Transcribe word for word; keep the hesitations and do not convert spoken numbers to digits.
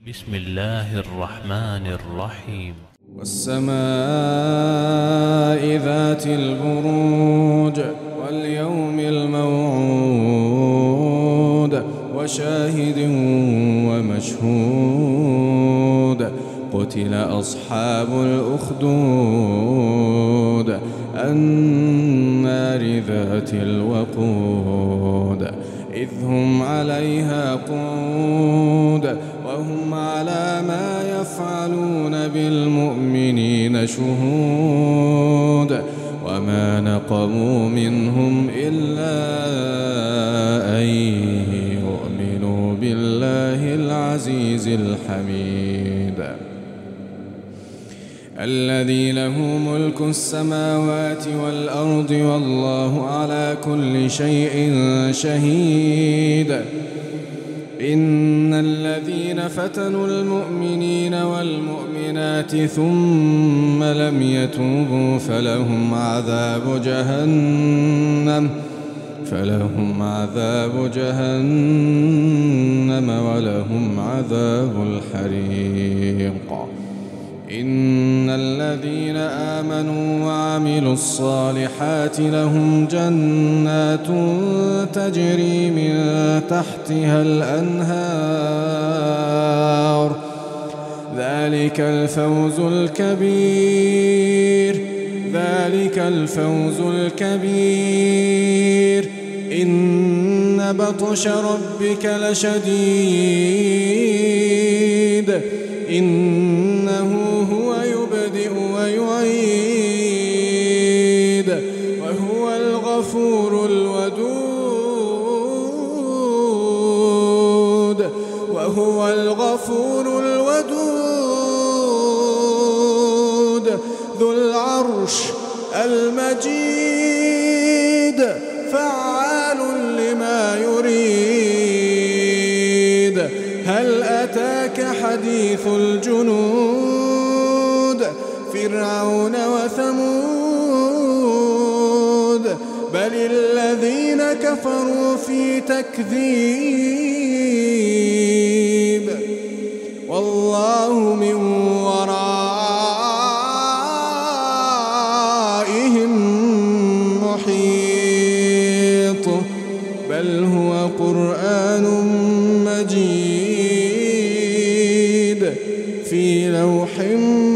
بسم الله الرحمن الرحيم. والسماء ذات البروج واليوم الموعود وشاهد ومشهود قتل أصحاب الأخدود النار ذات الوقود إذ هم عليها قعود وهم على ما يفعلون بالمؤمنين شهود وما نقموا منهم إلا أن يؤمنوا بالله العزيز الحميد الذي له ملك السماوات والأرض والله على كل شيء شهيد إن الذين فتنوا المؤمنين والمؤمنات ثم لم يتوبوا فلهم عذاب جهنم فلهم عذاب جهنم ولهم عذاب الحريق إن الذين آمنوا وعملوا الصالحات لهم جنات تجري من تحتها الأنهار ذلك الفوز الكبير ذلك الفوز الكبير إن بطش ربك لشديد إنه هو يبدئ ويعيد وهو الغفور الودود وهو الغفور الودود ذو العرش المجيد فعال لما يريد هل أتاك حديث الجنود فرعون وثمود بل الذين كفروا في تكذيب والله من ورائهم محيط بل هو قرآن مجيد في لوح